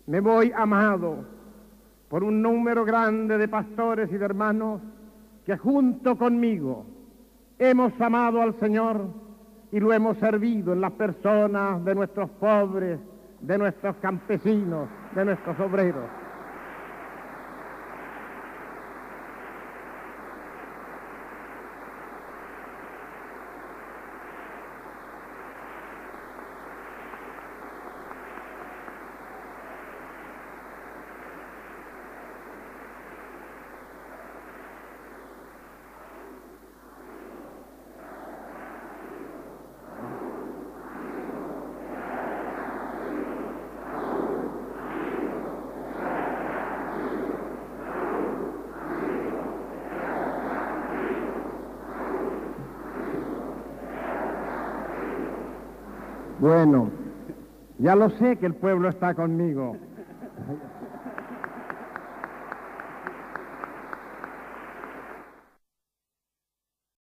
Me voy amado por un número grande de pastores y de hermanos que junto conmigo hemos amado al Señor y lo hemos servido en las personas de nuestros pobres, de nuestros campesinos, de nuestros obreros. Bueno, ya lo sé que el pueblo está conmigo.